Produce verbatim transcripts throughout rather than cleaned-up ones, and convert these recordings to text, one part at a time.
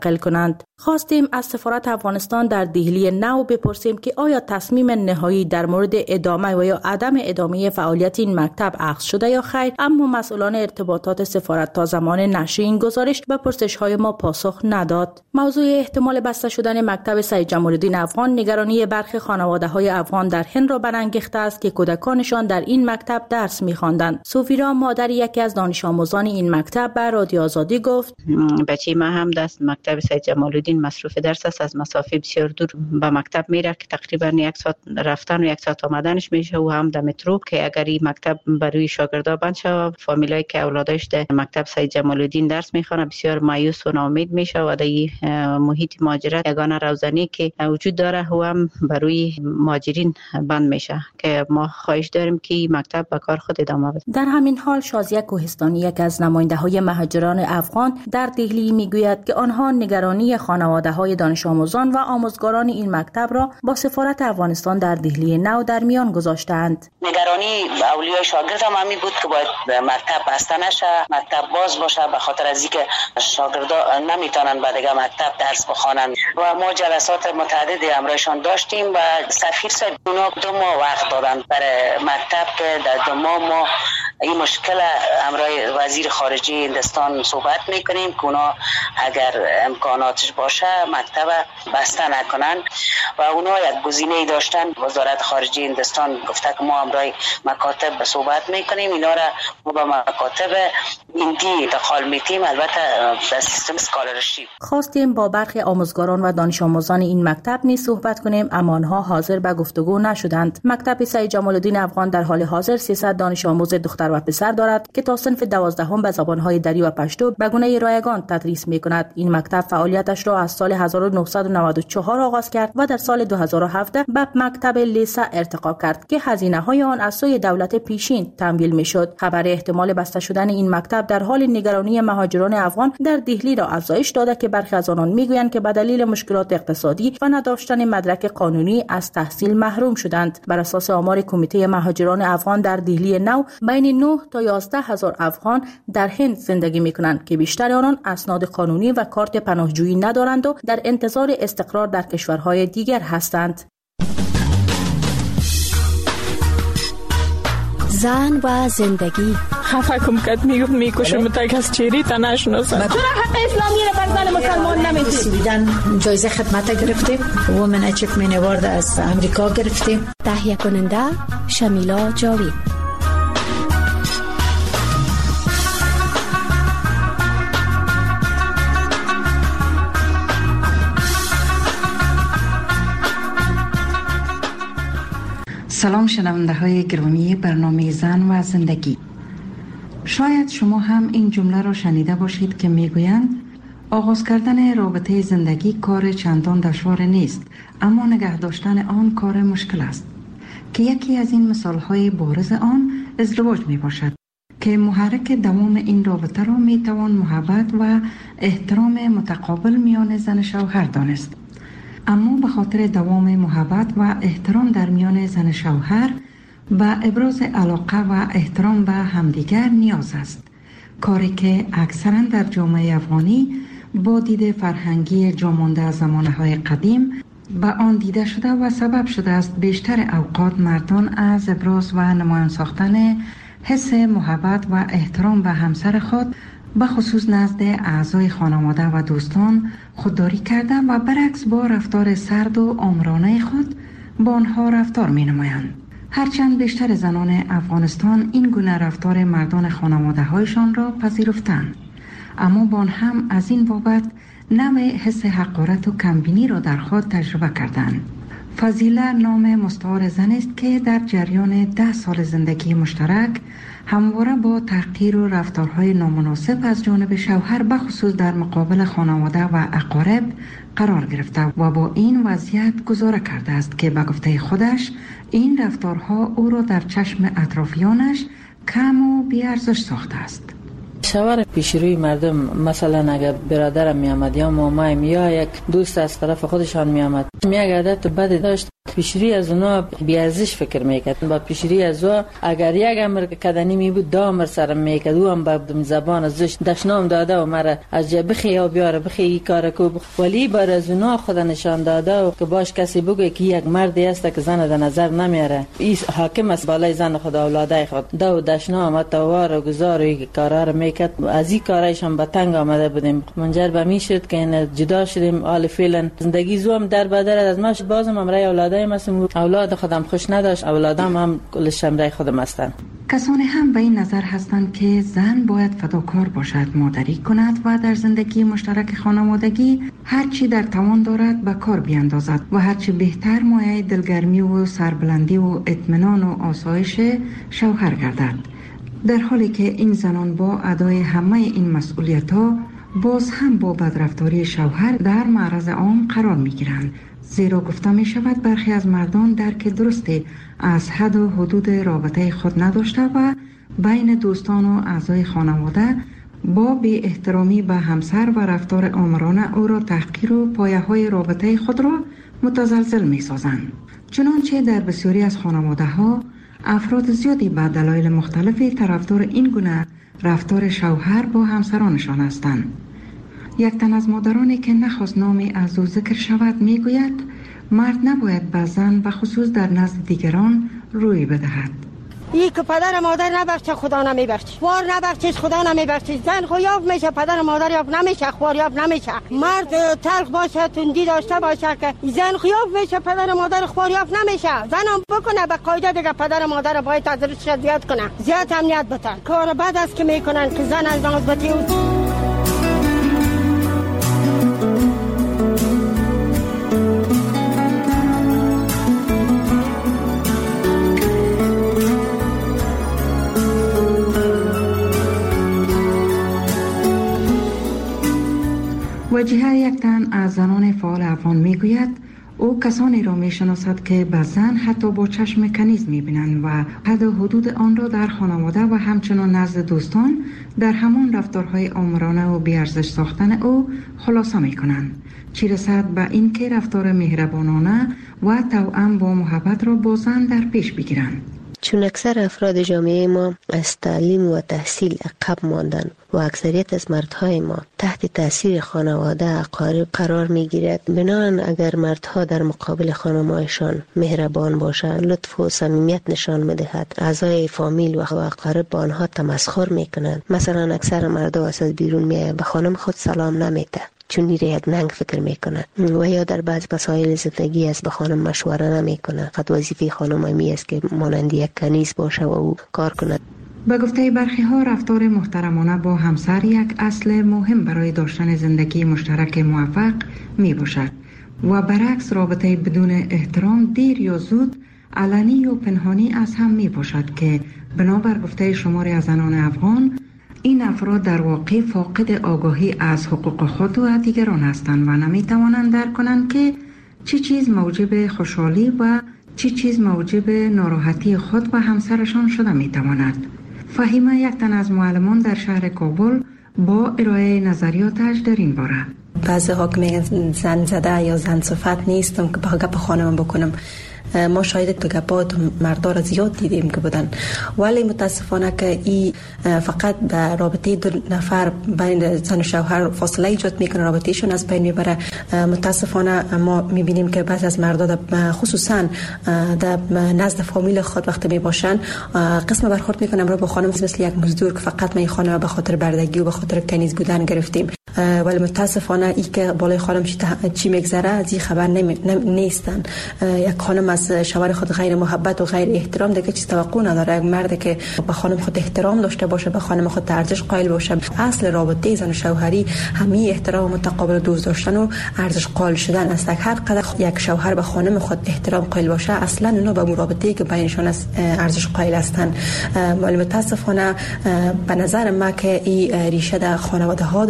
منتقل کنند. خواستیم از سفارت افغانستان در دهلی نو بپرسیم که آیا تصمیم نهایی در مورد ادامه و یا عدم ادامه فعالیت این مکتب اخذ شده یا خیر، اما مسئولان ارتباطات سفارت تا زمان نشر این گزارش به پرسش‌های ما پاسخ نداد. موضوع احتمال بسته شدن مکتب سید جمال الدین افغان نگرانی برخی خانواده‌های افغان در هند را برانگیخته است که کودکانشان در این مکتب درس می‌خواندند. سوفیرا مادر یکی از دانش آموزان این مکتب به رادیو آزادی گفت: بچه ما هم دست مکتب سید جمال الدین مصروف درس است، از مسافه بسیار دور به مکتب میره که تقریبا یک ساعت رفتن و یک ساعت آمدنش میشه و هم در مترو که اگر این مکتب برای شاگردا بند شه، فامیلایی که اولادش در مکتب سید جمال الدین درس میخوانه بسیار مایوس و ناامید میشه و در محیط مهاجرت یگانه روزنی که وجود داره و هم برای مهاجرین بند میشه که ما خواهش داریم که مکتب به کار خود ادامه بده. در همین حال شازیه کوهستانی یک از نماینده‌های مهاجران افغان در دهلی میگوید که آنها نگرانی خانواده‌های دانش آموزان و آموزگاران این مکتب را با سفارت افغانستان در دهلی نو در میان گذاشتند. نگرانی اولیای شاگرد هم همین بود که باید مکتب بسته نشه، مکتب باز باشه، به خاطر از اینکه شاگردا نمیتونن بعد دیگه مکتب درس بخوانن و ما جلسات متعددی همراهشان داشتیم و سفیر صاحب اونا دو ماه وقت دادن برای مکتب که در دو ماه ما این مشکل همراه وزیر خارجه هندوستان صحبت میکنیم که اونا اگر امکاناتش باشه مکتب بسته نکنن و اونا یک گزینه داشتن. وزارت خارجه هندوستان گفته که ما همراه مکاتب صحبت میکنیم، اینا را ما با مکاتب هندی انتقال میتیم، البته در سیستم اسکالرشیپ. خواستیم با برخی آموزگاران و دانش آموزان این مکتب نیز صحبت کنیم، اما آنها حاضر به گفتگو نشدند. مکتب سید جمال الدین افغان در حال حاضر سیصد دانش آموز دختر و پسر دارد که تا صنف دوازدهم به زبانهای دری و پشتو به گونه رایگان تدریس میکند. این مکتب فعالیتش را از سال هزار و نهصد و نود و چهار آغاز کرد و در سال دو هزار و هفده به مکتب لیسه ارتقا کرد که هزینه‌های آن از سوی دولت پیشین تمویل میشد. خبر احتمال بسته شدن این مکتب در حال نگرانی مهاجران افغان در دهلی را افزایش داده که برخی از آنان میگویند که به دلیل مشکلات اقتصادی و نداشتن مدرک قانونی از تحصیل محروم شدند. بر اساس آمار کمیته مهاجران افغان در دهلی نو بین نه تا یازده هزار افغان در هند زندگی میکنند که بیشتر آنان اسناد قانونی و کارت پناهجویی ندارند و در انتظار استقرار در کشورهای دیگر هستند. زن و زندگی. خفه کم کت میگفت میکشم تک از چیری تا نشناسم. چرا حق اسلامی رو بر زن مسلمان نمیدید؟ سویدن جایزه خدمت گرفتیم، وومن اچیومنت اوارد از امریکا گرفتیم. تهیه کننده شمیلا جاوید. سلام شنونده های گرامی برنامه زن و زندگی. شاید شما هم این جمله را شنیده باشید که میگویند آغاز کردن رابطه زندگی کار چندان دشوار نیست، اما نگه داشتن آن کار مشکل است، که یکی از این مثال های بارز آن ازدواج می باشد که محرک دوام این رابطه را می توان محبت و احترام متقابل میان زن شوهر دانست. اما به خاطر دوام محبت و احترام در میان زن شوهر به ابراز علاقه و احترام به همدیگر نیاز است، کاری که اکثرا در جامعه افغانی با دید فرهنگی جامانده از زمانهای قدیم به آن دیده شده و سبب شده است بیشتر اوقات مردان از ابراز و نمایان ساختن حس محبت و احترام به همسر خود به خصوص نزد اعضای خانواده و دوستان خودداری کرده و برعکس با رفتار سرد و آمرانه خود با آنها رفتار می نمایند. هرچند بیشتر زنان افغانستان این گونه رفتار مردان خانواده هایشان را پذیرفتند، اما با آن هم از این بابت نوع حس حقارت و کمبینی را در خود تجربه کردند. فضیله نام مستعار زن است که در جریان ده سال زندگی مشترک همواره با تحقیر و رفتارهای نامناسب از جانب شوهر به خصوص در مقابل خانواده و اقارب قرار گرفته و با این وضعیت گزاره کرده است که به گفته خودش این رفتارها او را در چشم اطرافیانش کم و بی‌ارزش ساخته است. شوهر پیش روی مردم، مثلا اگر برادرم می آمد یا مامایم یا یک دوست از طرف خودشان می آمد، می عادت بد داشت، پیشری از اونا بی ارزش فکر میکرد. با پیشری از او اگر یک امر کدنی می بود دو امر سرم میکرد، او هم با زبان ازش دشنام داده و مرا از جا بخی یا بیاره بخی ای کار کو، ولی بر از اونا خود نشان داده و که باش کسی بگه که یک مردی است که زن در نظر نمیاره، این حاکم است بالای زن خود اولادای خود، دو دشنام توار و گزار و کارا رو میکرد. از این کارایش هم به تنگ آمده بودیم، منجر به می شد که این جدا شدیم. حال فعلا زندگی زوم در بدر از ماش بازم امرای اولادای مثلا اولاد خودم خوش نداشت، اولادم هم کلش امرای خودم هستند. کسانی هم به این نظر هستند که زن باید فداکار باشد، مادری کند و در زندگی مشترک خانوادگی هرچی در توان دارد به کار بیاندازد و هرچی بهتر مایه دلگرمی و سربلندی و اطمینان و آسایش شوهر گردد. در حالی که این زنان با ادای همه این مسئولیت‌ها باز هم با بدرفتاری شوهر در معرض عام قرار می‌گیرند، زیرا گفته می شود برخی از مردان درک درستی از حد و حدود رابطه خود نداشته و بین دوستان و اعضای خانواده با بی احترامی به همسر و رفتار آمرانه او را تحقیر و پایه های رابطه خود را متزلزل می سازند. چنانچه در بسیاری از خانواده ها افراد زیادی به دلایل مختلفی طرفدار این گونه رفتار شوهر با همسرانشان هستند. یک تن از مادرانی که نخواست نامی از او ذکر شود می گوید مرد نباید به زن و خصوص در نزد دیگران روی بدهد. ای که پدر مادر نبخشه خدا نمیبخشه، خوار نبخشه خدا نمیبخشه. زن خویاب میشه، پدر مادر یاب نمیشه، خوار یاب نمیشه. مرد تلخ باشه، تندی داشته باشه که زن خویاب میشه، پدر مادر خوار یاب نمیشه. زن هم بکنه به قاعده دیگه پدر مادر باید از رشد زیاد کنه، زیاد امنیت بتن. کار بد است که میکنن که زن از نازبتی وجیه یک تن از زنان فعال افغان می گوید او کسانی را می شناسد که به زن حتی با چشم کنیز می بینند و حد و حدود آن را در خانواده و همچنان نزد دوستان در همان رفتارهای آمرانه و بیارزش ساختن او خلاصه می کنند، چی رسد به این که رفتار مهربانانه و توأم با محبت را با زن در پیش بگیرند. چون اکثر افراد جامعه ما از تعلیم و تحصیل عقب ماندن و اکثریت از مردهای ما تحت تاثیر خانواده اقارب قرار می گیرد، بنابراین اگر مردها در مقابل خانمایشان مهربان باشند، لطف و صمیمیت نشان میدهد، اعضای فامیل و اقارب با آنها تمسخر می کنند. مثلا اکثر مردها از بیرون می به خانم خود سلام نمیده چون نیره یک ننگ فکر میکنه و یا در بعض مسائل زندگی از به خانم مشوره نمیکنه. خود وظیفه خانم می است که مانند یک کنیز باشه و او کار کنه. به گفته برخی ها رفتار محترمانه با همسر یک اصل مهم برای داشتن زندگی مشترک موفق می باشد و برعکس رابطه بدون احترام دیر یا زود علنی و پنهانی از هم می باشد که بنابر گفته شماری از زنان افغان این افراد در واقع فاقد آگاهی از حقوق خود و دیگران هستند و نمی توانند درک کنند که چه چیز موجب خوشحالی و چه چیز موجب ناراحتی خود و همسرشان شده می تواند. فهیمه یک تن از معلمان در شهر کابل با ارائه نظریاتش در این باره. بعضی ها که میگن زن زده یا زن صفت نیستم که با گپ خانم بکنم. ما شاید تو گپات مردا را زیاد دیدیم که بودن، ولی متاسفانه که این فقط به رابطه دو نفر بین زن و شوهر فاصله ایجاد میکنه، رابطهشون از بین میبره. متاسفانه ما میبینیم که بعضی از مردا خصوصا در نزد فامیل خود وقتی میباشن قسم برخورد میکنن رو با خانم مثل یک مزدور که فقط ما این خانم به خاطر بردگی و به خاطر کنیز بودن گرفتیم. ولی متاسفانه ای که بالای خانم چی میگذره از این خبر نمی... نیستن. یک خانم از شوهر خود غیر محبت و غیر احترام دیگه چیز توقع نداره. یک مرد که به خانم خود احترام داشته باشه، به خانم خود ارزش قائل باشه، اصل رابطه زن و شوهری همین احترام متقابل دوست داشتن و ارزش قائل شدن است. هر قدر یک شوهر به خانم خود احترام قائل باشه، اصلا اونا به رابطه‌ای که بینشون است ارزش قائل هستند. ولی متاسفانه به نظر من که این ریشه در خانواده ها داره که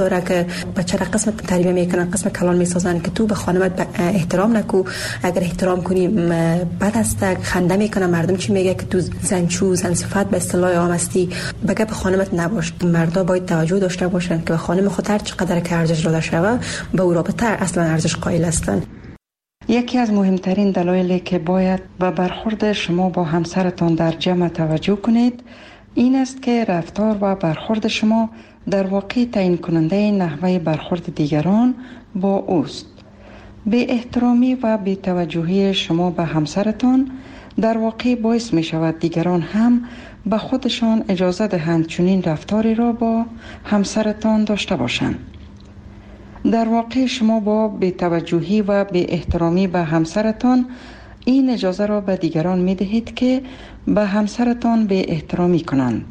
بچه را قسم تربیت میکنن، قسم کلان میسازن که تو به خانمت احترام نکو، اگر احترام کنی بد است، خنده میکنن. مردم چی میگه که تو زنچو زن صفت به اصطلاح عام هستی، بگه به خانمت نباش. مردا باید توجه داشته باشن که به خانم خود هر چقدر که ارزش داده شوه به او رابطه اصلا ارزش قائل هستند. یکی از مهمترین دلایلی که باید به برخورد شما با همسرتان در جمع توجه کنید این است که رفتار و برخورد شما در واقع تعیین کننده نحوه برخورد دیگران با اوست. بی احترامی و بی توجهی شما به همسرتان در واقع باعث می شود دیگران هم به خودشان اجازه دهند چنین رفتاری را با همسرتان داشته باشند. در واقع شما با بی‌توجهی و بی احترامی به همسرتان این اجازه را به دیگران می دهید که به همسرتان بی احترامی کنند.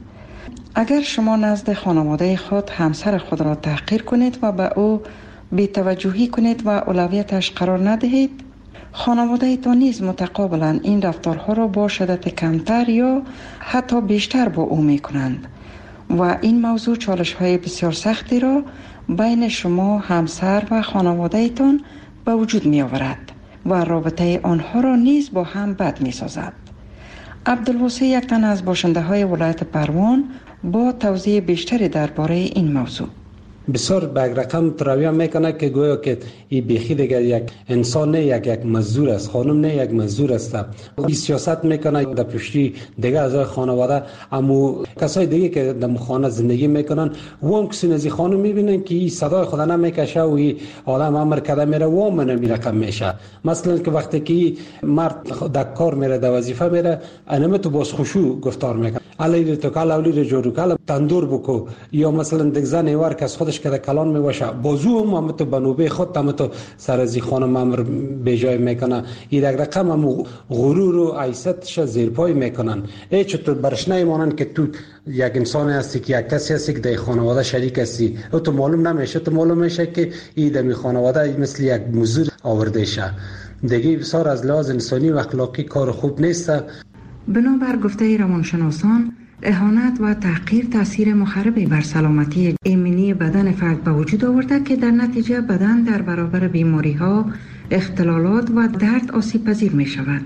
اگر شما نزد خانواده خود همسر خود را تحقیر کنید و به او بی توجهی کنید و اولویتش قرار ندهید، خانواده تان نیز متقابلا این رفتارها را با شدت کمتر یا حتی بیشتر با او می کنند و این موضوع چالش های بسیار سختی را بین شما همسر و خانواده تان به وجود می آورد و رابطه آنها را نیز با هم بد می سازد. عبدالواسع یک تن از باشنده های ولایت پروان با توضیح بیشتری درباره این موضوع. بسیار به رقم تراویح میکنه که گویا که این بیخی دیگه یک انسان نه، یک یک مزدور است، خانم نه یک مزدور است. این سیاست میکنه در پشتی دیگه از خانواده، اما کسای دیگه که در خانه زندگی میکنن و هم کسی نزی خانم میبینن که این صدای خدا نمیکشه و این آدم امر کرده میره و هم نمی رقم میشه. مثلا که وقتی که مرد در کار میره در وظیفه میره انمه تو باز خوشو گفتار میکنه علی تو کال اولی جورو کال تندور بکو، یا مثلا دیگه زن ایوار که از خودش که کلان میباشه بازو هم هم تو بنوبه خود هم تو سر از خانم امر به جای میکنه. این رقم هم غرور و عیستش زیر پای میکنن. ای چطور برش نمیمانن که تو یک انسان هستی که یک کسی هستی که در خانواده شریک هستی، او تو معلوم نمیشه، تو معلوم میشه که این در خانواده مثل یک مزدور آورده شه. دیگه بسیار از لحاظ انسانی و اخلاقی کار خوب نیست. بنابر گفته روانشناسان، اهانت و تحقیر تاثیر مخربی بر سلامتی ایمنی بدن فرد به وجود آورده که در نتیجه بدن در برابر بیماری ها، اختلالات و درد آسیب پذیر می شود.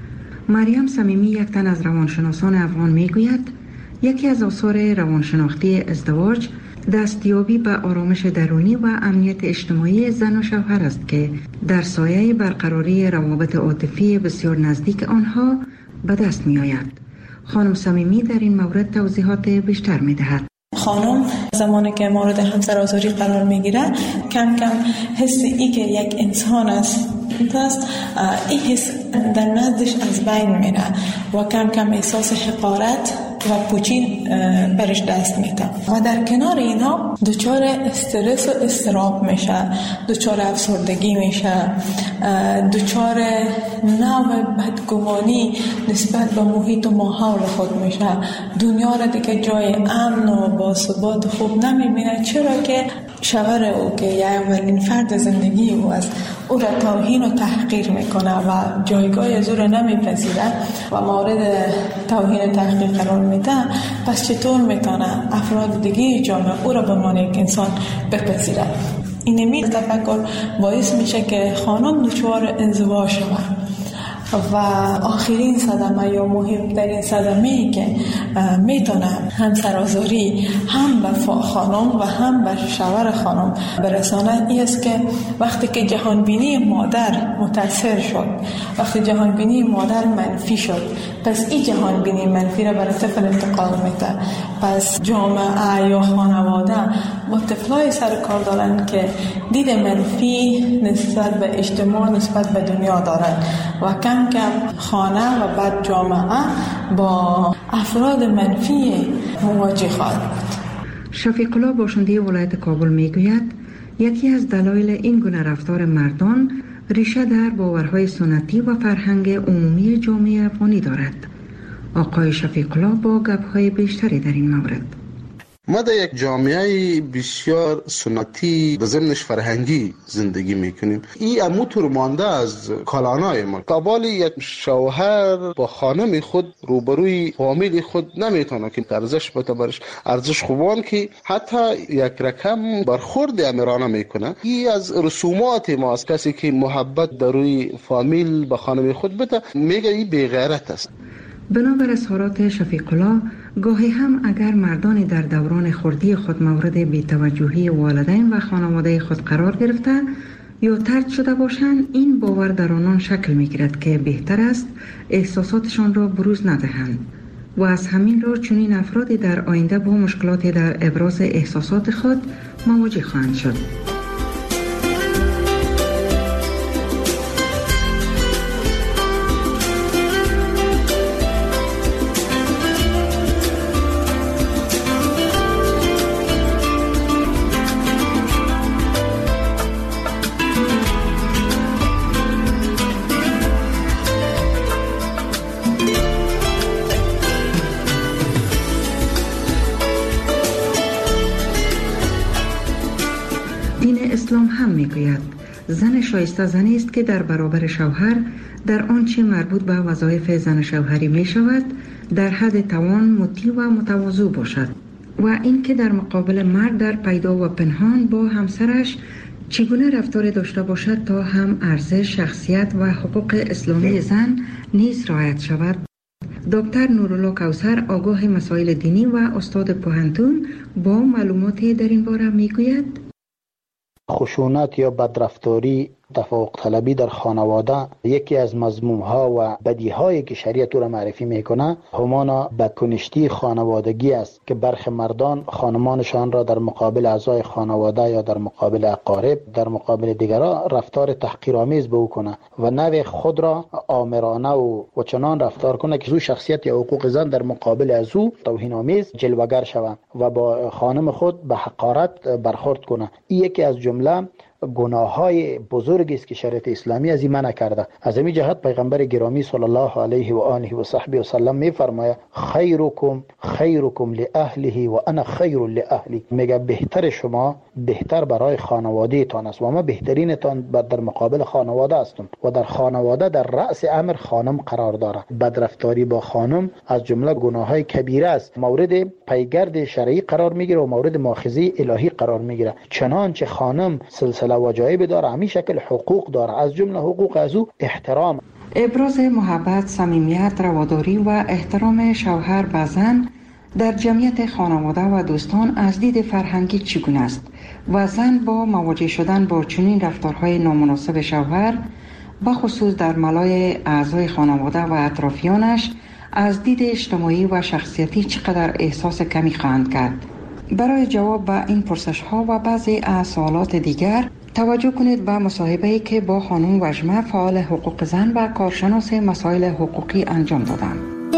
مریم صمیمی یک تن از روانشناسان افغان می گوید یکی از آثار روانشناختی ازدواج دستیابی به آرامش درونی و امنیت اجتماعی زن و شوهر است که در سایه برقراری روابط عاطفی بسیار نزدیک آنها به دست می آید. خانم صمیمی در این مورد توضیحات بیشتر می دهد. خانم زمانی که مورد همسرآزاری قرار می گیره کم کم حس ای که یک انسان است است این حس در نزدش از بین میره و کم کم احساس حقارت و پوچی برش دست میده و در کنار اینا دچار استرس و استراب میشه، دچار افسردگی میشه، دچار نوع بدگمانی نسبت به محیط و ماحول خود میشه. دنیا را دیگه جای امن و باثبات خوب نمیبینه، چرا که شوهر او که یا اولین فرد زندگی او است او را توهین و تحقیر میکنه و جایگاه از او را نمیپذیره و مورد توهین و تحقیر قرار میده. پس چطور میتونه افراد دیگه جامعه او را به عنوان یک انسان بپذیره؟ اینمی تفکر باعث میشه که خانم دچار انزوا شود و آخرین صدمه یا مهمترین صدمه ای که میتونه همسرآزاری هم به خانم و هم به شوهر خانم برسانه ای است که وقتی که جهانبینی مادر متاثر شد، وقتی جهانبینی مادر منفی شد، پس این جهانبینی منفی را برای طفل انتقال میده. پس جامعه یا خانواده با طفلای سر کار دارن که دید منفی نسبت به اجتماع، نسبت به دنیا دارن و کم کم خانه و بعد جامعه با افراد منفی مواجه خواهد بود. شفیق الله باشنده ولایت کابل میگوید یکی از دلایل این گونه رفتار مردان ریشه در باورهای سنتی و فرهنگ عمومی جامعه افغانی دارد. آقای شفیق الله با گپ‌های بیشتری در این مورد. ما در یک جامعه بسیار سنتی و ضمنش فرهنگی زندگی میکنیم. این اموتور مانده از کلانای ما. قبال یک شوهر با خانم خود روبروی فامیل خود نمیتونه که ارزش بتبرش ارزش خوبان که حتی یک رقم برخورد امیرانه میکنه. این از رسومات ما است. کسی که محبت در روی فامیل به خانم خود بده میگه این بی غیرت است. بنابر اظهارات شفیق الله، گاهی هم اگر مردان در دوران خردی خود مورد بی‌توجهی والدین و خانواده خود قرار گرفته یا طرد شده باشند، این باور در آنان شکل می‌گیرد که بهتر است احساساتشان را بروز ندهند و از همین رو چنین افرادی در آینده با مشکلاتی در ابراز احساسات خود مواجه خواهند شد. اسلام هم میگوید زن شایسته زنی است که در برابر شوهر در آنچه مربوط به وظایف زن شوهری می شود در حد توان مطیع و متواضع باشد و اینکه در مقابل مرد در پیدا و پنهان با همسرش چگونه رفتار داشته باشد تا هم ارزش، شخصیت و حقوق اسلامی زن نیز رعایت شود. دکتر نورالله کوثر، آگاه مسائل دینی و استاد پوهنتون، با معلوماتی در این باره میگوید: خشونت یا بدرفتاری، تفوق طلبی در خانواده یکی از مذموم ها و بدی هایی که شریعت او را معرفی میکنه همان بدکنشتی خانوادگی است که برخی مردان خانمانشان را در مقابل اعضای خانواده یا در مقابل اقارب، در مقابل دیگران رفتار تحقیرآمیز به او کنه و نوع خود را آمرانه و, و چنان رفتار کنه که او شخصیت یا حقوق زن در مقابل از او توهین آمیز جلوگر شود و با خانم خود به حقارت برخورد کنه. این یکی از جمله گناه های بزرگی است که شریعت اسلامی از این منع کرده. از این جهت پیغمبر گرامی صلی الله علیه و آله و صحبه و سلم میفرماید: خیرکم خیرکم لاهله و انا خیر لاهلی. میگه بهتر شما بهتر برای خانواده تان است و ما بهترین تان در مقابل خانواده هستم و در خانواده در رأس امر خانم قرار داره. بدرفتاری با خانم از جمله گناه های کبیره است، مورد پیگرد شرعی قرار میگیره و مورد مؤاخذه الهی قرار میگیره. چنانچه خانم سلسله واجب داره، همین شکل حقوق داره، از جمله حقوق از او احترام. ابراز محبت، صمیمیت، رواداری و احترام شوهر به زن در جمعیت خانواده و دوستان از دید فرهنگی چگونه است و زن با مواجه شدن با چنین رفتارهای نامناسب شوهر بخصوص در ملای اعضای خانواده و اطرافیانش از دید اجتماعی و شخصیتی چقدر احساس کمی خواهند کرد؟ برای جواب به این پرسش ها و بعضی از سوالات دیگر توجه کنید به مصاحبه‌ای که با خانم وجمه، فعال حقوق زن و کارشناس مسائل حقوقی انجام دادم.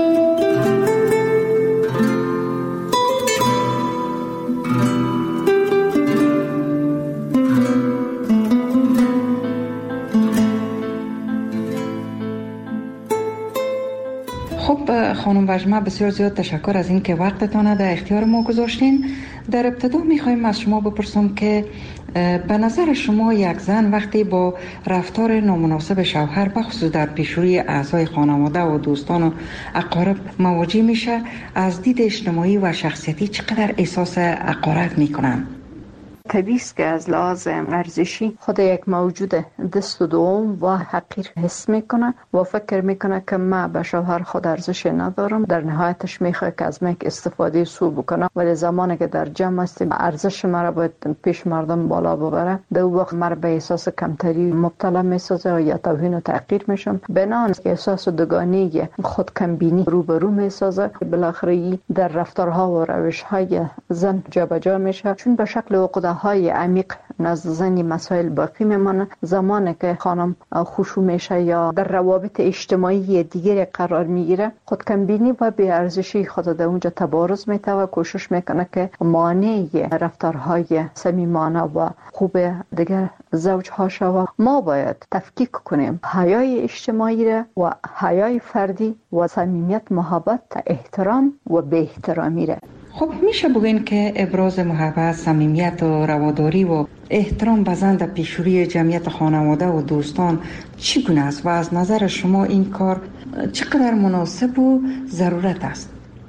خب خانم وجمه، بسیار زیاد تشکر از این که وقتتان در اختیار ما گذاشتین. در ابتدا میخوایم از شما بپرسم که به نظر شما یک زن وقتی با رفتار نامناسب شوهر بخصوص در پیشروی اعضای خانواده و دوستان و اقارب مواجه میشه، از دید اجتماعی و شخصیتی چقدر احساس حقارت میکنن؟ طبیعی است که از لحاظ ارزشی خود یک موجود دست و دوم و حقیر حس میکنه و فکر میکنه که من به شوهر خود ارزش ندارم. در نهایتش میخواد که از من استفاده سو بکنه، ولی زمانی که در جمع هستیم ارزش مرا باید پیش مردم بالا ببره، در اون وقت مرا به احساس کمتری مبتلا میسازه و یا توهین و تحقیر میشم. بنان احساس دوگانگی، خود کمبینی روبرو میسازه. بالاخره در رفتارها و روشهای زن جابجا میشه، چون به شکل عقده های عمیق نزد زنی مسائل باقی میمانه. زمانی که خانم خشوع میشه یا در روابط اجتماعی دیگری قرار میگیره، خود کمبینی و بی ارزشی خود در اونجا تبارز میته و کوشش میکنه که مانع رفتارهای صمیمانه و خوب دیگر زوجها شود. ما باید تفکیک کنیم حیای اجتماعی را و حیای فردی و صمیمیت، محبت، احترام و بی احترامی را. خب میشه بگین که ابراز محبت، صمیمیت و رواداری و احترام به زن در پیشروی جمعیت خانواده و دوستان چگونه است و از نظر شما این کار چقدر مناسب و ضرورت است؟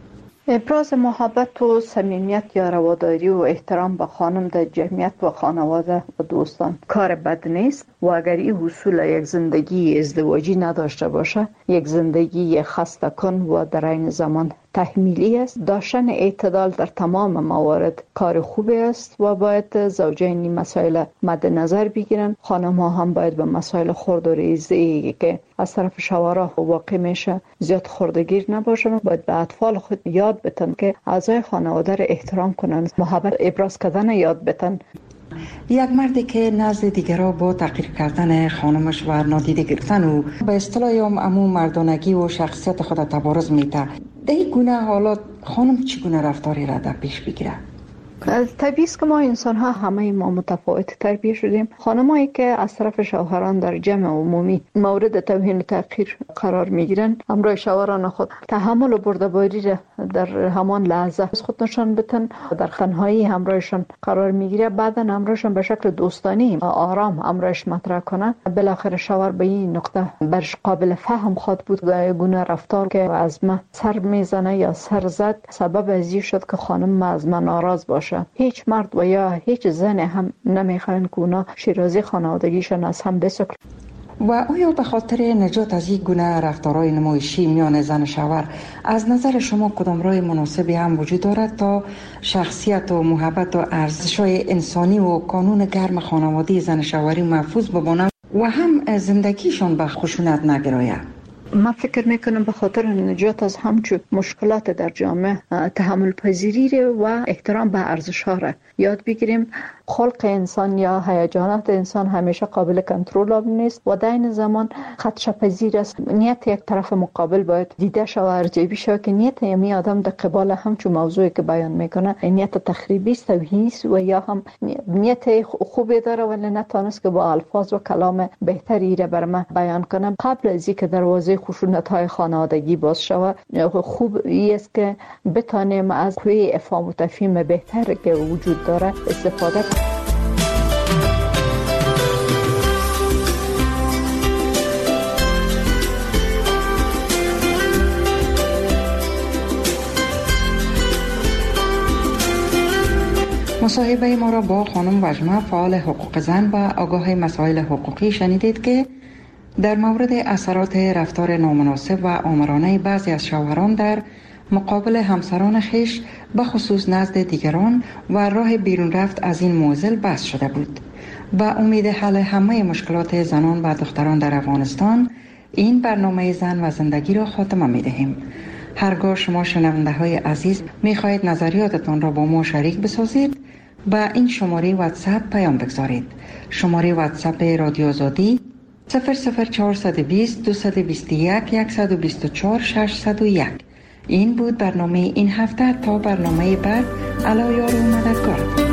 ابراز محبت و صمیمیت یا رواداری و احترام به خانم در جمعیت و خانواده و دوستان کار بد نیست و اگر این حصول یک زندگی ازدواجی نداشته باشه، یک زندگی خسته کن و در این زمان تحمیلی است. داشتن اعتدال در تمام موارد کار خوبی است و باید زوجین این مسائل مد نظر بگیرن. خانم ها هم باید به مسائل خرد و ریزی که از طرف شوهرها واقع میشه زیاد خردگیر نباشن. باید به اطفال خود یاد بدن که اعضای خانواده را احترام کنن، محبت ابراز کردن یاد بدن. یک مردی که نزد دیگران با تحقیر کردن خانمش و نادیده گرفتن و به اصطلاح امو مردانگی و شخصیت خود تبارز میده، در این گونه حالات خانم چگونه رفتاری را در پیش بگیره؟ طبیعی است که ما انسان ها همه ما متفاوت تربیه شدیم. خانمایی که از طرف شوهران در جمع عمومی مورد توهین و تحقیر قرار میگیرن، همراه شوهران خود تحمل و بردباری را در همان لحظه از خود نشان بدن، در تنهایی همراهشان قرار میگیره، بعدا همراهشان به شکل دوستانی آرام همراهش مطرح کنه. بالاخره شوهر به این نقطه برش قابل فهم خواهد بود که گونه رفتار که از ما سر میزنه یا سر زد سبب از این شد که خانم از من ناراض باشه. هیچ مرد و یا هیچ زن هم نمیخواین که اونا شیرازی خانوادگیشان از هم بسکل. و آیا به خاطر نجات از این گونه رفتارهای نمایشی میان زن و شوهر از نظر شما کدام راه مناسبی هم وجود دارد تا شخصیت و محبت و ارزش‌های انسانی و کانون گرم خانوادگی زن شوهری محفوظ بمانند و هم زندگیشان به خشونت نگراید؟ من فکر میکنم به خاطر نجات از همچون مشکلات در جامعه تحمل پذیری و احترام به ارزش ها را یاد بگیریم. خلق انسان یا هیجانات انسان همیشه قابل کنترل نیست و در این زمان خدشه پذیر است. نیت یک طرف مقابل باید دیده شود و ارجحی شود که نیت یمی آدم در قبال همچون موضوعی که بیان میکنه نیت تخریبی است، توهینی است و یا هم نیت خوبی داره ولی نتونست که با الفاظ و کلام بهتری را بر من بیان کنم. قبل از اینکه دروازه خشونت های خانوادگی باز شود، خوب است که بتانیم از قوه افهام و تفهیم بهتر که وجود داره استفاده کنیم. مصاحبه ما را با خانم وجمه فعال حقوق زن و آگاه مسائل حقوقی شنیدید که در مورد اثرات رفتار نامناسب و آمرانه بعضی از شوهران در مقابل همسران خیش به خصوص نزد دیگران و راه بیرون رفت از این معضل بحث شده بود. و امید حل همه مشکلات زنان و دختران در افغانستان این برنامه زن و زندگی را خاتمه می دهیم. هرگاه شما شنونده های عزیز می خواهید نظریاتتان را با ما شریک بسازید با این شماره واتساپ پیام بگذارید. شماره واتساپ رادیو آزادی صفر صفر چهارصد و بیست دویست و بیست و یک صد و بیست و چهار ششصد و یک. این بود برنامه این هفته. تا برنامه بعد، علا یار و مددگار.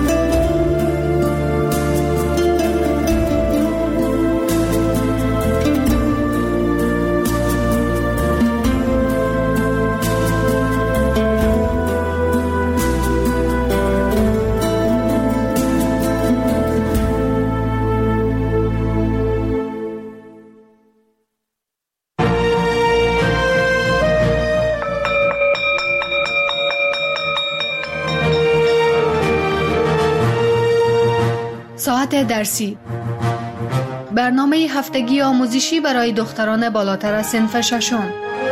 ساعت درسی، برنامه هفتگی آموزشی برای دختران بالاتر از صنف ششم.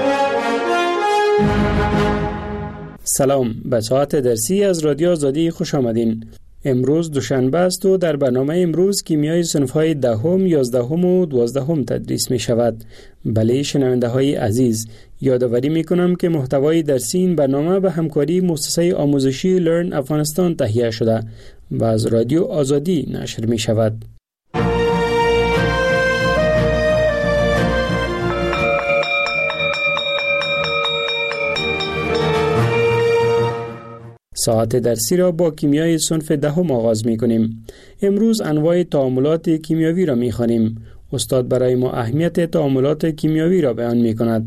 سلام، به ساعت درسی از رادیو آزادی خوش آمدین. امروز دوشنبه است و در برنامه امروز کیمیای صنف‌های دهم، یازدهم و دوازدهم تدریس می شود. بله شنونده های عزیز، یادآوری می کنم که محتوای درسی این برنامه به همکاری مؤسسه آموزشی لرن افغانستان تهیه شده و از رادیو آزادی نشر می شود. ساعت درسی را با کیمیای صنف دهم آغاز می کنیم. امروز انواع تعاملات کیمیاوی را می خوانیم. استاد برای ما اهمیت تعاملات کیمیاوی را بیان می کند.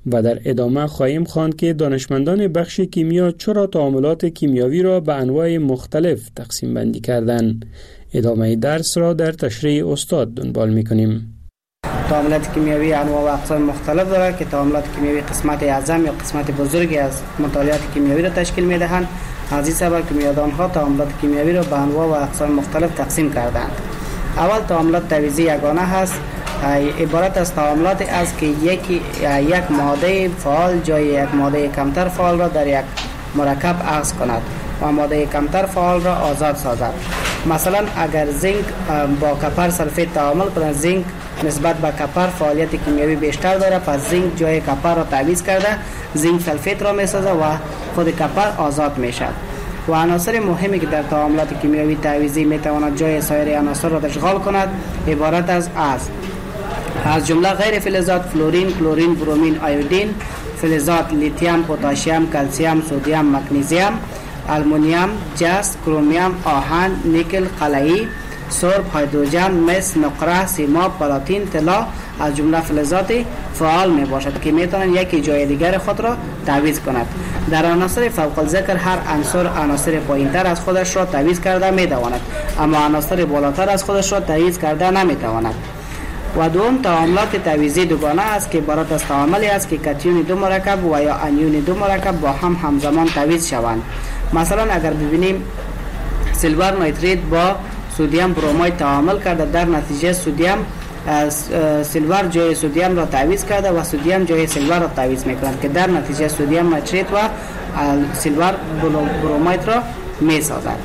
و در ادامه خواهیم خواند که دانشمندان بخش کیمیا چرا تعاملات کیمیاوی را به انواع مختلف تقسیم بندی کردند. ادامه درس را در تشریح استاد دنبال می‌کنیم. تعاملات کیمیاوی انواع و اقسام مختلف دارد که تعاملات کیمیاوی قسمت اعظم یا قسمت بزرگی از مطالعات کیمیاوی را تشکیل می‌دهند. از این سبب کیمیادان‌ها تعاملات کیمیاوی را به انواع و اقسام مختلف تقسیم کردند. اول تعاملات تعویضی یگانه هست، عبارت از تعاملاتی است که یک یک ماده فعال جای یک ماده کمتر فعال را در یک مرکب اخذ کند و ماده کمتر فعال را آزاد سازد. مثلا اگر زینک با کپر سلفیت تعامل کند، زینک نسبت به کپر فعالیت کیمیاوی بیشتر دارد، پس زینک جای کپر را تعویض کرده زینک سلفیت را میسازد و خود کپر آزاد میشد. و عناصر مهمی که در تعاملات کیمیاوی تعویضی میتواند جای سایر عناصر را اشغال کند عبارت از از از جمله غیر فلزات فلورین، کلورین، برومین، آیودین، فلزات لیتیوم، پتاسیم، کلسیم، سدیم، مگنیزیم، آلومینیوم، جست، کرومیوم، آهن، نیکل، قلعی، سرب، هیدروژن، مس، نقره، سیماب، پلاتین، طلا از جمله فلزات فعال می باشد که می توانند یکی جای دیگر خود را تعویض کند. در عناصر فوق الذکر هر عنصر عناصر پایینتر از خودش را تعویض کرده می تواند، اما عناصر بالاتر از خودش را تعویض کرده نمی تواند. و دوم تعاملات تعویضی دوگانه است که عبارت از تعاملی است که کاتیون دو مرکب و یا انیون دو مرکب با هم همزمان تعویض شوند. مثلا اگر ببینیم سیلور نیتریت با سدیم برومید تعامل کرده، در نتیجه سدیم سیلور جای سدیم را تعویض کرده و سدیم جای سیلور را تعویض می‌کند که در نتیجه سدیم نیتریت و سیلور برومید را می‌سازد.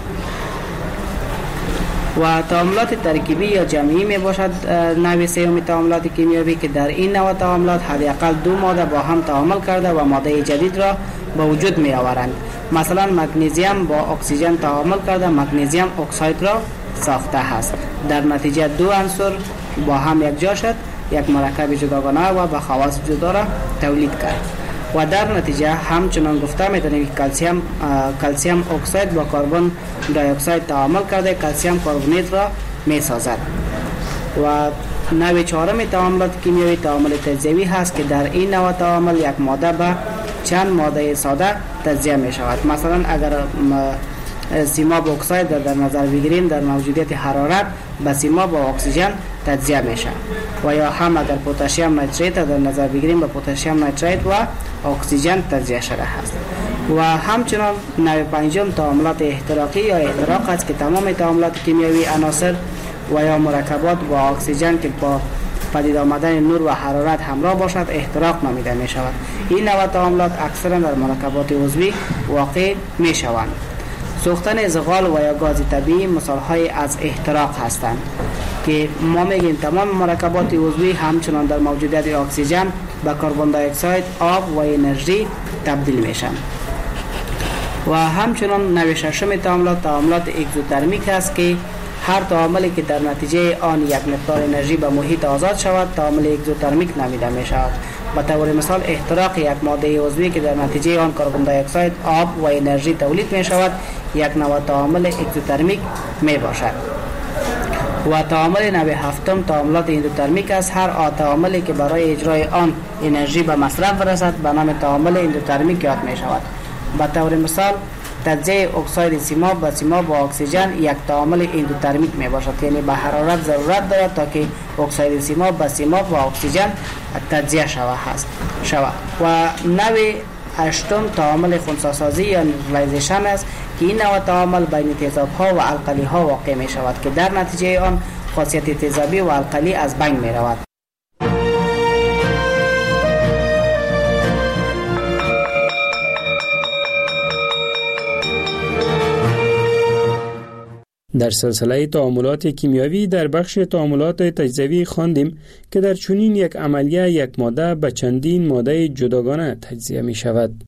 و تعاملات ترکیبی یا جمعی می باشد نوع سوم تعاملات کیمیاوی که در این نوع تعاملات حداقل دو ماده با هم تعامل کرده و ماده جدید را به وجود می آورند. مثلا مگنیزیم با اکسیژن تعامل کرده مگنیزیم اکساید را ساخته است. در نتیجه دو عنصر با هم یک جا شد، یک مرکب جداگانه و به خواص جدا را تولید کرد. و در نتیجه همچنان گفته می‌توانیم که کلسیم کلسیم اکساید با کربن دی اکساید تعامل کرده کلسیم کربونیت را می‌سازد. و نوع چهارم تعاملات کیمیایی تعامل تجزیوی هست که در این نوع تعامل یک ماده به چند ماده ساده تجزیه می‌شود. مثلا اگر سیماب اکساید در نظر بگیریم در موجودیت حرارت به سیماب با اکسیژن تجزیه میشه. و یا هم اگر پتاسیم نیتریت در نظر بگیریم به پتاسیم نیتریت و اکسیژن تجزیه شده است. و همچنان نوع پنجم تعاملات احتراقی یا احتراق است که تمام تعاملات کیمیاوی عناصر و یا مرکبات با اکسیژن که با پدید آمدن نور و حرارت همراه باشد احتراق نامیده می شود. این نوع تعاملات اکثرا در مرکبات عضوی واقع می شوند. سوختن زغال و یا گاز طبیعی مثال‌های از احتراق هستند که ما میگیم تمام مرکبات عضوی همچنان در موجودیت اکسیژن به کربن دی اکساید، آب و انرژی تبدیل میشن. و همچنان نوع ششم تعاملات تعاملات اگزوترمیک است که هر تعاملی که در نتیجه آن یک مقدار انرژی به محیط آزاد شود تعامل اگزوترمیک نامیده می شود. به طور مثال احتراق یک ماده عضوی که در نتیجه آن کربن دی اکساید، آب و انرژی تولید می شود یک نوع تعامل اگزوترمیک می باشد. و تعامل نوع هفتم تعاملات اندوترمیک است. هر تعاملی که برای اجرای آن انرژی به مصرف رسد به نام تعامل اندوترمیک یاد می شود. به طور مثال تجزیه اکساید سیماب به سیماب با اکسیژن یک تعامل اندوترمیک می باشد، یعنی به حرارت ضرورت دارد تا که اکساید سیماب به سیماب با اکسیژن تجزیه شود هست شود. و نوع هشتم تعامل خنثی‌سازی یا نیوترالایزیشن است که این نوع تعامل بین تیزاب‌ها و القلی‌ها واقع می شود که در نتیجه آن خاصیت تیزابی و القلی از بین می رود. در سلسله تعاملات کیمیاوی در بخش تعاملات تجزیوی خواندیم که در چنین یک عملیه یک ماده به چندین ماده جداگانه تجزیه می شود.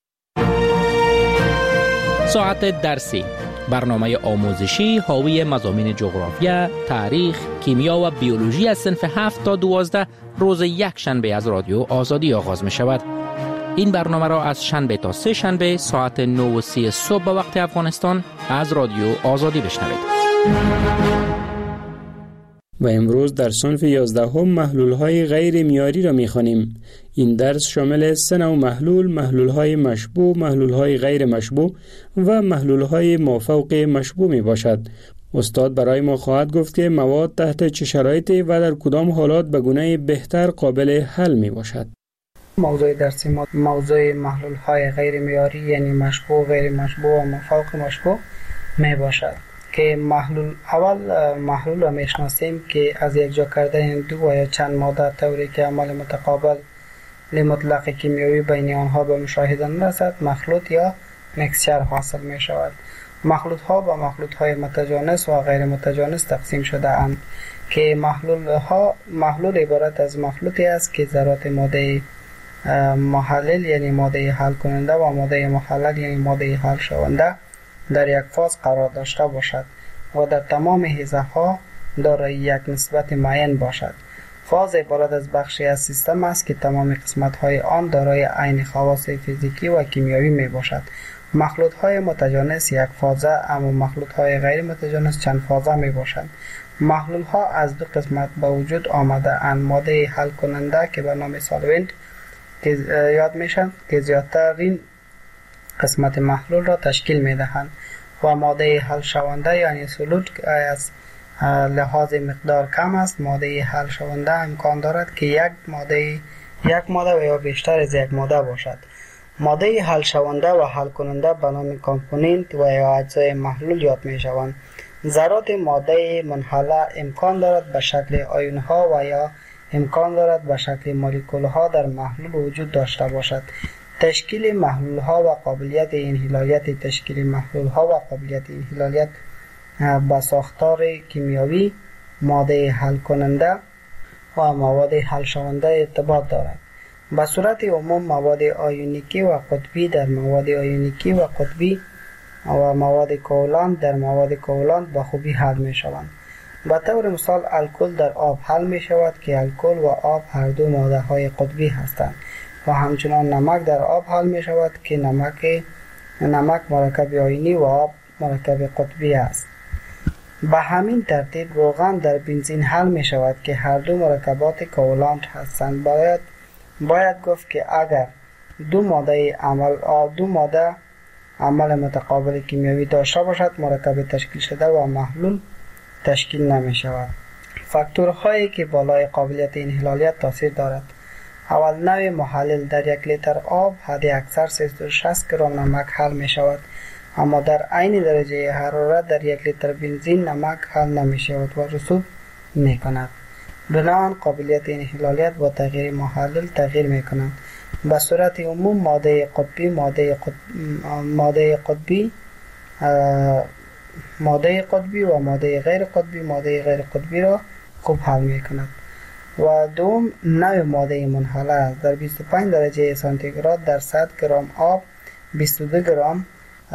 ساعت درسی، برنامه آموزشی حاوی مضامین جغرافیا، تاریخ، کیمیا و بیولوژی از صنف هفت تا دوازده روز یک شنبه از رادیو آزادی آغاز می شود. این برنامه را از شنبه تا سه شنبه ساعت نه و سی صبح به وقت افغانستان از رادیو آزادی بشنوید. و امروز در صنف یازده هم محلول های غیر معیاری را می خوانیم. این درس شامل سه نوع محلول، محلول های مشبوع، محلول های غیر مشبوع و محلول های مافوق مشبوع می باشد. استاد برای ما خواهد گفت که مواد تحت چه شرایطی و در کدام حالات به گونه بهتر قابل حل می باشد. موضوع درسی ما موضوع محلول های غیر معیاری یعنی مشبوع، غیر مشبوع و مافوق مشبوع می باشد که محلول اول محلول را میشناسیم که از یک جا کردن دو و یا چند ماده طوری که عمل متقابل مطلق کیمیایی بین آنها به مشاهده نرسد مخلوط یا مکسچر حاصل می شود. مخلوط ها با مخلوط های متجانس و غیر متجانس تقسیم شده اند که محلول ها محلول عبارت از مخلوطی است که ذرات ماده محلل یعنی ماده حل کننده و ماده محلل یعنی ماده حل شونده در یک فاز قرار داشته باشد و در تمام حیزه ها دارای یک نسبت معین باشد. فاز عبارت از بخشی از سیستم است که تمام قسمت های آن دارای عین خواص فیزیکی و کیمیایی می باشد. مخلوط های متجانس یک فازه اما مخلوط های غیر متجانس چند فازه می باشند. محلول ها از دو قسمت به وجود آمده اند: ماده حل کننده که به نام سالونت که یاد میشن که زیادترین قسمت محلول را تشکیل می دهند و ماده حل شونده یعنی سولوت که از لحاظ مقدار کم است. ماده حل شونده امکان دارد که یک ماده یک ماده و یا بیشتر از یک ماده باشد. ماده حل شونده و حل کننده به نام کامپوننت و یا اجزای محلول یاد می شوند. ذرات ماده منحله امکان دارد به شکل آیون ها و یا امکان دارد به شکل مولکول ها در محلول وجود داشته باشد. تشکیل محلول ها و قابلیت انحلالیت تشکیل محلول ها و قابلیت انحلالیت با ساختار کیمیایی ماده حل کننده و مواد حل شونده ارتباط دارد. به صورت عموم مواد آیونیکی و قطبی در مواد آیونیکی و قطبی و مواد کوالانت در مواد کوالانت به خوبی حل می شوند. به طور مثال الکل در آب حل می شود که الکل و آب هر دو ماده های قطبی هستند و همچنان نمک در آب حل می شود که نمک نمک مرکب آیونی و آب مرکب قطبی است. به همین ترتیب روغن در بنزین حل می شود که هر دو مرکبات کوالانت هستند. باید باید گفت که اگر دو ماده عمل دو ماده عمل متقابل کیمیایی داشته باشد مرکب تشکیل شده و محلول تشکیل نمی شود. فاکتورهایی که بالای قابلیت انحلالیت تاثیر دارد: اول، نوع محلل در یک لیتر آب حد اکثر سیصد و شصت گرم نمک حل می شود اما در عین درجه حرارت در یک لیتر بنزین نمک حل نمی شود و رسوب می کند. بنابراین قابلیت انحلالیت با تغییر محلل تغییر می کند. به صورت عموم ماده قطبی ماده قطب... ماده قطبی ماده قطبی و ماده غیر قطبی ماده غیر قطبی را خوب حل می کند. و دوم، نوع ماده منحله در بیست و پنج درجه سانتیگراد در صد گرم آب بیست و دو گرم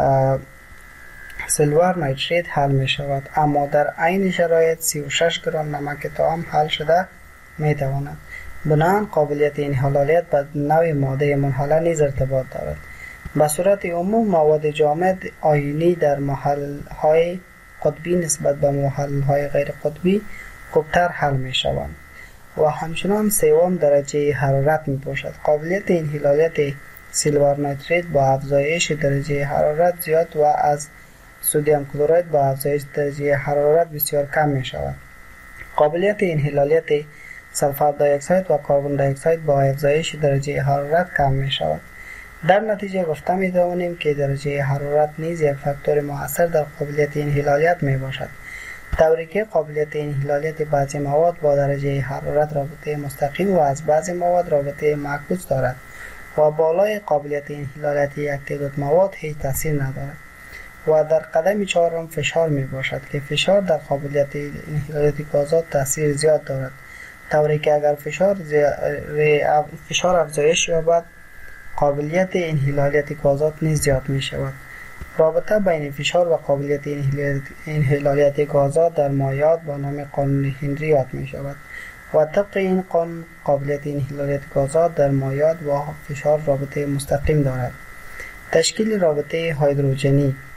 سیلور نیتریت حل می شود اما در عین شرایط سی و شش گرم نمک طعام حل شده می تواند. بنابراین قابلیت انحلالیت به نوع ماده منحله نیز ارتباط دارد. به صورت عموم مواد جامد آیونی در محلل های قطبی نسبت به محلل های غیر قطبی خوبتر حل می شوند و همچنان سوم درجه حرارت می باشد. قابلیت انحلالیت سیلور نیتریت با افزایش درجه حرارت زیاد و از سدیم کلراید با افزایش درجه حرارت بسیار کم می شود. قابلیت انحلالیت سلفر دی اکساید و کربن دی اکساید با افزایش درجه حرارت کم می شود. در نتیجه گفته می توانیم که درجه حرارت نیز یک فاکتور مؤثر در قابلیت انحلالیت می باشد. طوری که قابلیت انحلالیت بعضی مواد با درجه حرارت رابطه مستقیم و از بعضی مواد رابطه معکوس دارد و بالای قابلیت انحلالیت یک تعداد مواد هیچ تاثیر ندارد. و در قدم چهارم فشار می باشد که فشار در قابلیت انحلالیت گازات تاثیر زیاد دارد، طوری که اگر فشار فشار افزایش یابد قابلیت انحلالیت گازات نیز زیاد می شود. رابطه بین فشار و قابلیت انحلالیت گازات در مایعات با نام قانون هنری یاد می شود و طبق این قانون قابلیت انحلالیت گازات در مایعات با فشار رابطه مستقیم دارد. تشکیل رابطه هیدروژنی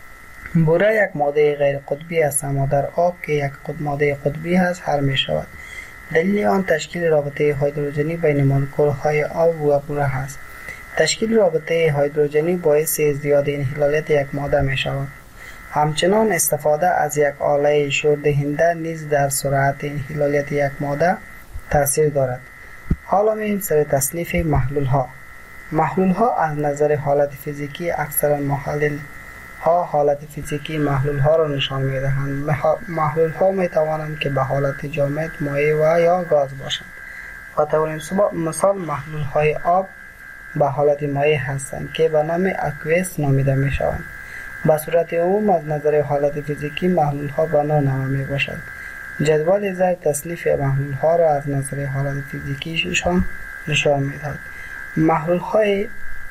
بوره یک ماده غیر قطبی است، اما در آب که یک ماده قطبی هست حل می شود. دلیل آن تشکیل رابطه هیدروژنی بین مولکول‌های آب و بوره است. تشکیل رابطه هیدروژنی باعث ازدیاد انحلالیت یک ماده می شود. همچنان استفاده از یک آله شوردهنده نیز در سرعت انحلالیت یک ماده تاثیر دارد. حالا می‌ریم سر تصنیف محلول ها. محلول ها از نظر حالت فیزیکی اکثرا محلل ها حالت فیزیکی محلول ها را نشان می‌دهند. محلول ها می‌توانند که به حالت جامد، مایع و یا گاز باشند. به طور مثال محلول های آب به حالت مایع هستند که به نام اکوئس نامیده می‌شوند. به صورت عموم از نظر حالت فیزیکی محلول ها به نوع نما میباشد. جدول زیر تصنیف محلول ها را از نظر حالت فیزیکیشان نشان میدهد. محلول های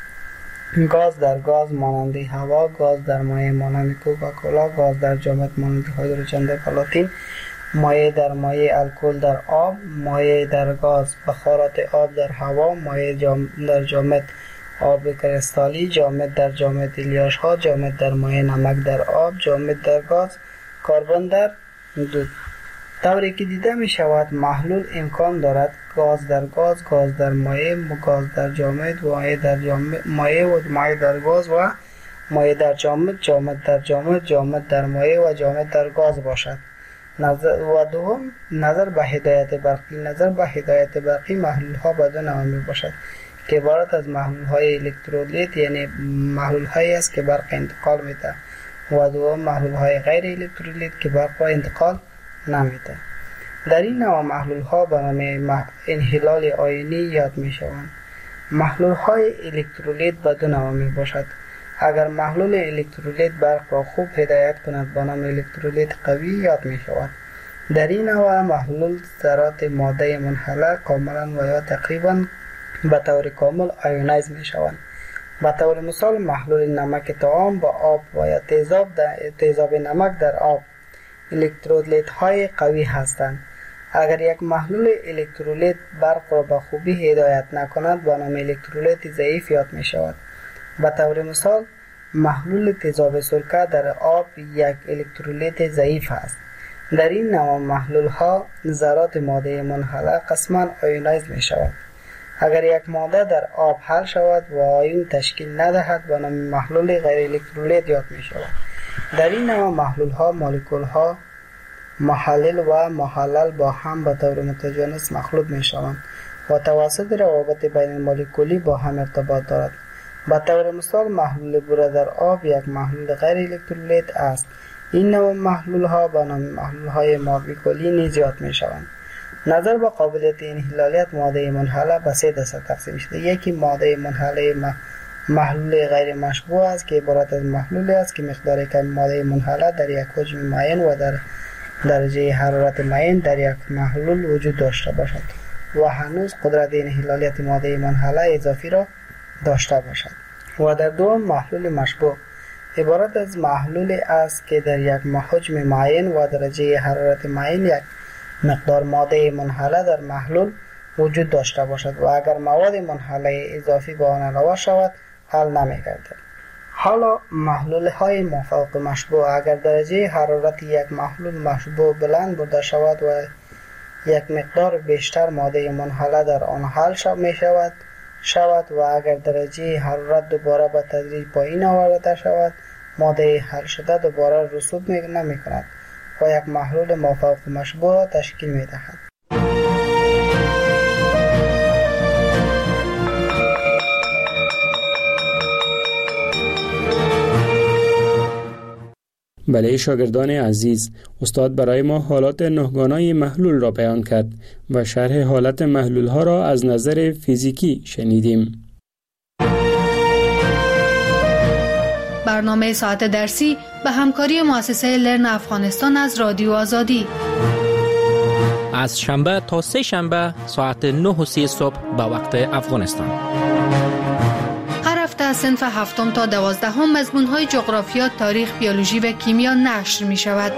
گاز در گاز مانند هوا، گاز در مایع مانند کوکاکولا، گاز در جامد مانند هیدروژن در پلاتین، مایع در مایع الکل در آب، مایع در گاز بخارات آب در هوا، مایع جام در جامد آب کریستالی، جامد در جامد الیاش ها، جامد در مایع نمک در آب، جامد در گاز، کربن در دود. طوری که دیده می شود محلول امکان دارد گاز در گاز، گاز در مایع، گاز در جامد، مایع در جامد، مایع و مایع در گاز و مایع در جامد، جامد در جامد، جامد در مایع و جامد در گاز باشد. نظر و دوم نظر به هدایت برقی. نظر به هدایت برقی محلول ها به دو نوع می باشد که عبارت از محلول های الکترولیت یعنی محلول هایی است که برق انتقال میده و دوم محلول های غیر الکترولیت که برق را انتقال نمیده. در این نوع محلول ها به نام انحلال آیونی یاد می شوند. محلول های الکترولیت به دو نوع می باشد. اگر محلول الکترولیت برق را خوب هدایت کند به نام الکترولیت قوی یاد می شود. در این نوع محلول ذرات ماده منحله کاملا و یا تقریبا به طور کامل آیونایز می شوند. به طور مثال محلول نمک طعام با آب و یا تیزاب تیزاب نمک در آب الکترولیت های قوی هستند. اگر یک محلول الکترولیت برق را به خوبی هدایت نکند به نام الکترولیت ضعیف یاد می شود. به طور مثال محلول تیزاب سرکه در آب یک الکترولیت ضعیف است. در این نوع محلول ها ذرات ماده منحله قسما آیونایز می شود. اگر یک ماده در آب حل شود و آیون تشکیل ندهد به نام محلول غیر الکترولیت یاد می شود. در این نوع محلول ها مولکول ها محلل و محلل با هم به طور متجانس مخلوط می شوند و توسط روابط بین مولکولی با هم ارتباط دارد. به طور مثال محلول بوره در آب یک محلول غیر الکترولیت است. این نوع محلول ها به نام محلول های مولکولی نیز یاد می شوند. نظر به قابلیت انحلالیت ماده منحله به سه دسته تقسیم شده. یکی ماده منحله محلول غیر مشبوع است که عبارت از محلولی است که مقدار کم ماده منحله در یک حجم معین و در درجه حرارت معین در یک محلول وجود داشته باشد و هنوز قدرت انحلالیت ماده منحله اضافی را داشته باشد. و در دوم محلول مشبوع عبارت از محلولی است که در یک حجم معین و درجه حرارت معین یک مقدار ماده منحله در محلول وجود داشته باشد و اگر مواد منحله اضافی به آن علاوه شود حل نمی‌گردد. حالا محلول های مافوق مشبوع اگر درجه حرارت یک محلول مشبوع بلند برده شود و یک مقدار بیشتر ماده منحله در آن حل شود می شود شود و اگر درجه حرارت دوباره به تدریج پایین آورده شود ماده حل شده دوباره رسوب نمی کند و یک محلول مافوق مشبوع تشکیل می دهد. بله شاگردان عزیز، استاد برای ما حالات نهگانای محلول را بیان کرد و شرح حالت محلول ها را از نظر فیزیکی شنیدیم. برنامه ساعت درسی به همکاری مؤسسه لرن افغانستان از رادیو آزادی از شنبه تا سه شنبه ساعت نه و سی صبح به وقت افغانستان. از صنف هفتم تا دوازدهم مضمون‌های جغرافیا، تاریخ، بیولوژی و کیمیا نشر می‌شود.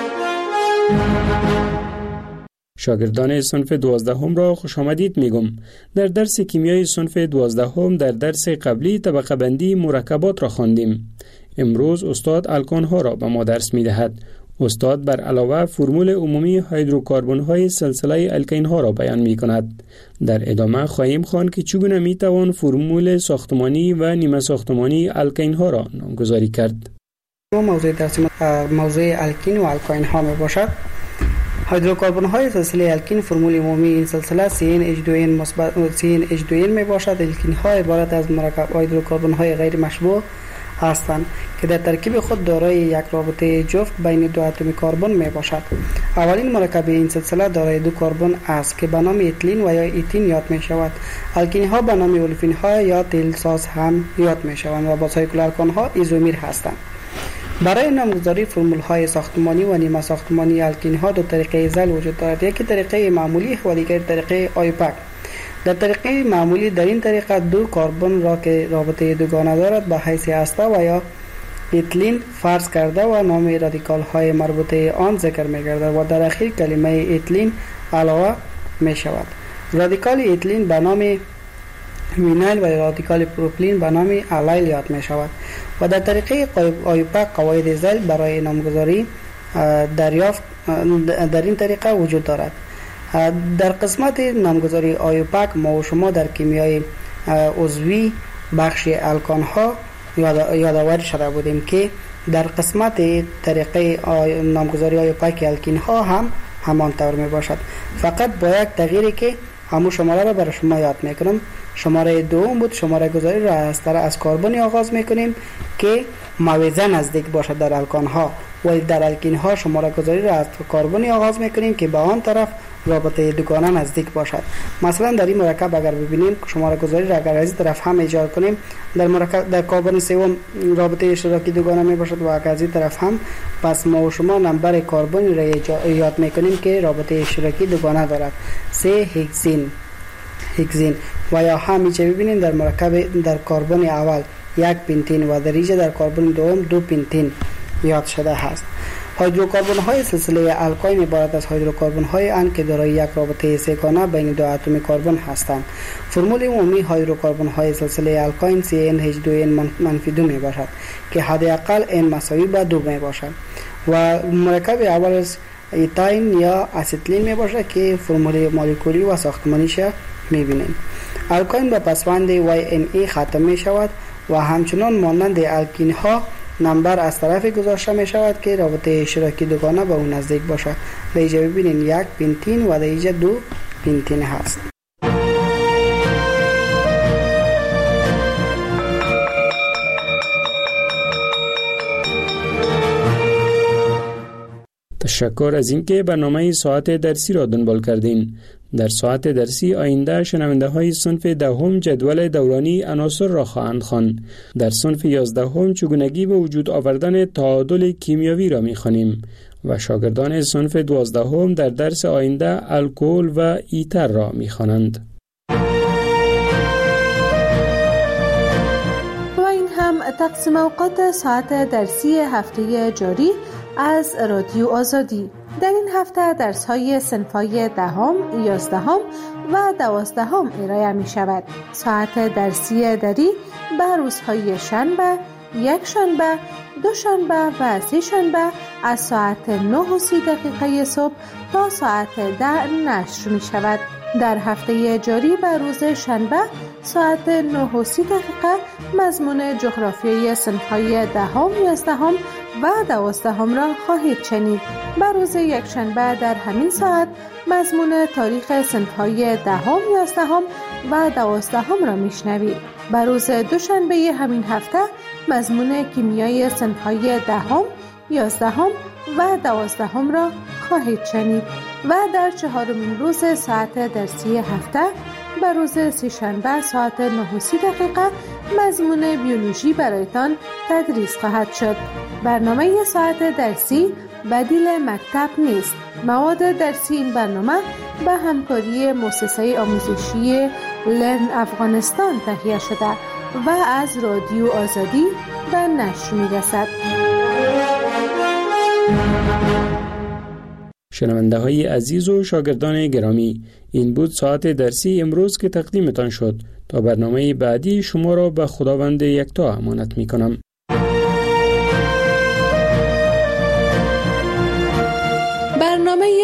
شاگردان صنف دوازدهم را خوش آمدید میگم. در درس کیمیای صنف دوازدهم در درس قبلی طبقه بندی مرکبات را خواندیم. امروز استاد الکان ها را به ما درس می دهد. استاد بر علاوه فرمول عمومی هیدروکاربن های سلسله الکین ها را بیان می کند. در ادامه خواهیم خواند که چگونه می توان فرمول ساختمانی و نیمه ساختمانی الکین ها را نامگذاری کرد. موضوع درس موضوع الکین و الکین ها می باشد. هیدروکاربن های سلسله الکین فرمول عمومی این سلسله سی ان اچ دو ان مثبت سی ان اچ دو ان می باشد. الکین ها عبارت از مرکب هیدروکاربن های غیر مشبوع هستند که در ترکیب خود دارای یک رابطه جفت بین دو اتم کربن می باشد. اولین مرکب این سلسله دارای دو کربن است که به نام اتیلین و یا ایتین یاد می شود. الکین ها به نام اولفین ها یا تیل ساز هم یاد می شوند و با سایکل الکان ها ایزومیر هستند. برای نامگذاری فرمول های ساختمانی و نیمه ساختمانی الکین ها دو طریقه زل وجود دارد. یکی طریقه معمولی و دیگر طریقه آیوپک. در طریقه معمولی در این طریقه دو کربن را که رابطه دوگانه دارد به حیث هسته و یا اتیلین فرض کرده و نام رادیکال های مربوطه آن ذکر می گردد و در اخیر کلمه اتیلین علاوه می شود. رادیکال اتیلین به نام وینایل و رادیکال پروپیلین به نام الیل یاد می شود و در طریقه آیوپک قواعد زل برای نامگذاری دریافت در این طریقه وجود دارد. در قسمت نامگذاری آیوپک ما و شما در کیمیای عضوی بخش الکان ها یادآور شده بودیم که در قسمت طریقه نامگذاری آیوپک الکین ها هم همان طور می باشد، فقط با یک تغییری که همون شماره را برای شما یاد میکنم. شماره دوم بود. شماره گذاری را از طرف از کربنی آغاز میکنیم که موازه نزدیک باشد در الکان ها، ولی در الکین ها شماره گذاری را از کربنی آغاز میکنیم که به آن طرف رابطه دوگانه نزدیک باشد. مثلا در این مرکب اگر ببینیم شماره گذاری را اگر از این طرف هم ایجاد کنیم، در مرکب در کربن سوم رابطه اشتراکی دوگانه می باشد و اگر از این طرف هم، پس ما و شما نمبر کربن را ایجاد میکنیم که رابطه اشتراکی دوگانه دارد، سه هکسین هکسین. و یا همیشه ببینیم در مرکب در کربن اول یک پنتین و در اینجا در کربن دوم دو پنتین یاد شده است. هیدروکاربن های سلسله الکین عبارت از هیدروکاربن های اند که دارای یک رابطه سه‌گانه بین دو اتم کربن هستند. فرمول عمومی هیدروکاربن های سلسله الکین سی ان اچ دو ان منفی دو می باشد که حداقل n مساوی به دو می باشد و مرکب اول از ایتاین یا استیلین می باشد که فرمول مولکولی و ساختمانیش می بینیم. الکین به پسوند وای ان ای ختم می شود و همچنان مانند الکین ها نمبر از طرف گذاشته می شود که رابطه اشتراکی دوگانه به اون نزدیک باشد. در اینجا ببینید یک پنتین و در اینجا دو پنتین هست. تشکر از اینکه برنامه ساعت درسی را دنبال کردین. در ساعت درسی آینده شنونده های صنف دهم جدول دورانی عناصر را خواهند خواند. در صنف یازدهم چگونگی به وجود آوردن تعادل کیمیایی را می‌خوانیم و شاگردان صنف دوازدهم در درس آینده الکل و ایتر را می‌خوانند. و این هم تقسیم اوقات ساعت درسی هفته جاری از رادیو آزادی. در این هفته درس‌های صنف‌های دهم، یازدهم و دوازدهم ارائه می شود. ساعت درسی دری به روزهای شنبه، یک شنبه، دو شنبه و سه شنبه از ساعت نه و سی دقیقه صبح تا ساعت ده نشر می شود. در هفته جاری به روز شنبه ساعت نه و سی دقیقه مضمون جغرافیای صنف‌های دهم، یازدهم و دوازدهم را خواهید شنید. به روز یک شنبه در همین ساعت مضمون تاریخ صنف‌های دهم، یازدهم و دوازدهم را میشنوید. به روز دوشنبه همین هفته مضمون کیمیای صنف‌های دهم، یازدهم و دوازدهم را خواهید شنید و در چهارمین روز ساعت درسی هفته به روز سه‌شنبه ساعت نه و سی دقیقه مضمون بیولوژی برایتان تدریس خواهد شد. برنامه ساعت درسی بدیل مکتب نیست. مواد درسی این برنامه به همکاری مؤسسه آموزشی لرن افغانستان تهیه شده و از رادیو آزادی به نشر می‌رسد. شنونده های عزیز و شاگردان گرامی، این بود ساعت درسی امروز که تقدیمتان شد. تا برنامه بعدی شما را به خداوند یکتا امانت می کنم.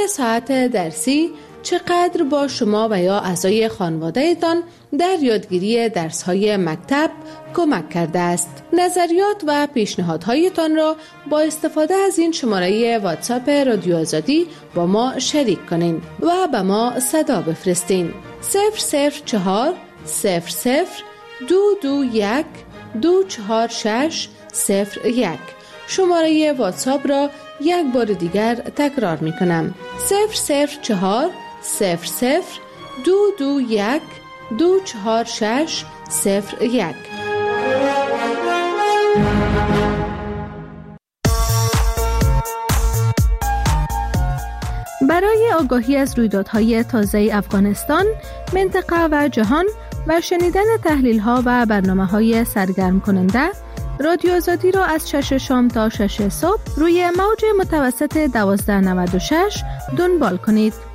ساعت درسی چقدر با شما و یا اعضای خانواده‌تان در یادگیری درس‌های مکتب کمک کرده است. نظریات و پیشنهادهایتان را با استفاده از این شماره واتساپ رادیو آزادی با ما شریک کنین و به ما صدا بفرستین. صفر صفر چهار صفر صفر دو دو یک دو چهار شش صفر یک. شماره واتساپ را یک بار دیگر تکرار می کنم. صفر صفر چهار صفر صفر دو دو یک دو چهار شش صفر یک. برای آگاهی از رویدادهای تازه افغانستان، منطقه و جهان و شنیدن تحلیل‌ها و برنامه‌های سرگرم کننده، رادیو آزادی را از شش شام تا شش صبح روی موج متوسط دوازده نود و شش دنبال کنید.